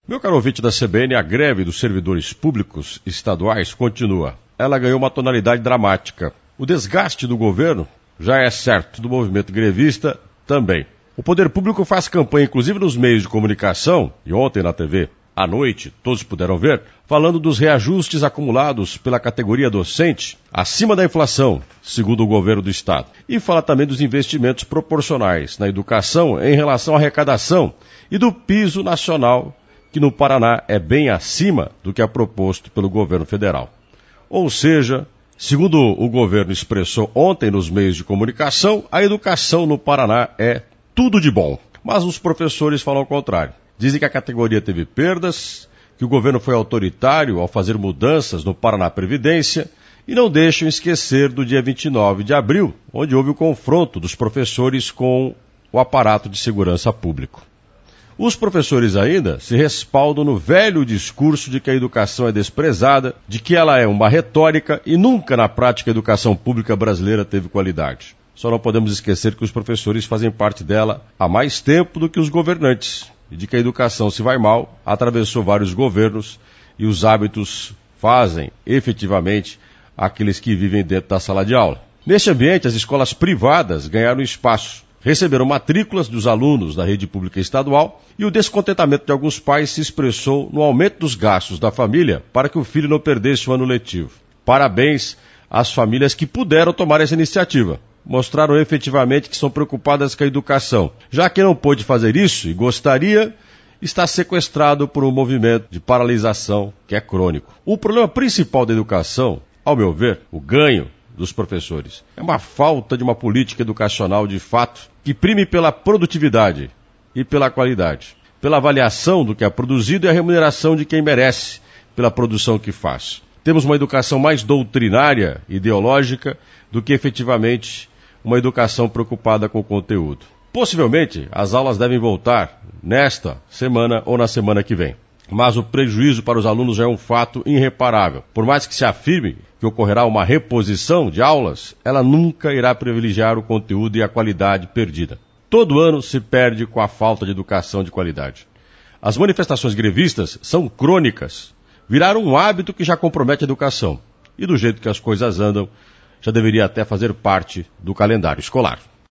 Meu caro ouvinte da CBN, a greve dos servidores públicos estaduais continua. Ela ganhou uma tonalidade dramática. O desgaste do governo já é certo, do movimento grevista também. O poder público faz campanha, inclusive nos meios de comunicação, e ontem na TV, à noite, todos puderam ver, falando dos reajustes acumulados pela categoria docente acima da inflação, segundo o governo do Estado. E fala também dos investimentos proporcionais na educação em relação à arrecadação e do piso nacional, que no Paraná é bem acima do que é proposto pelo governo federal. Ou seja, segundo o governo expressou ontem nos meios de comunicação, a educação no Paraná é tudo de bom. Mas os professores falam o contrário. Dizem que a categoria teve perdas, que o governo foi autoritário ao fazer mudanças no Paraná Previdência e não deixam esquecer do dia 29 de abril, onde houve o confronto dos professores com o aparato de segurança público. Os professores ainda se respaldam no velho discurso de que a educação é desprezada, de que ela é uma retórica e nunca na prática a educação pública brasileira teve qualidade. Só não podemos esquecer que os professores fazem parte dela há mais tempo do que os governantes, e de que a educação, se vai mal, atravessou vários governos e os hábitos fazem, efetivamente, aqueles que vivem dentro da sala de aula. Neste ambiente, as escolas privadas ganharam espaço, receberam matrículas dos alunos da rede pública estadual e o descontentamento de alguns pais se expressou no aumento dos gastos da família para que o filho não perdesse o ano letivo. Parabéns às famílias que puderam tomar essa iniciativa. Mostraram efetivamente que são preocupadas com a educação. Já quem não pôde fazer isso e gostaria, está sequestrado por um movimento de paralisação que é crônico. O problema principal da educação, ao meu ver, o ganho dos professores, é uma falta de uma política educacional de fato que prime pela produtividade e pela qualidade, pela avaliação do que é produzido e a remuneração de quem merece pela produção que faz. Temos uma educação mais doutrinária, ideológica, do que efetivamente uma educação preocupada com o conteúdo. Possivelmente, as aulas devem voltar nesta semana ou na semana que vem. Mas o prejuízo para os alunos já é um fato irreparável. Por mais que se afirme que ocorrerá uma reposição de aulas, ela nunca irá privilegiar o conteúdo e a qualidade perdida. Todo ano se perde com a falta de educação de qualidade. As manifestações grevistas são crônicas, viraram um hábito que já compromete a educação. E do jeito que as coisas andam, já deveria até fazer parte do calendário escolar.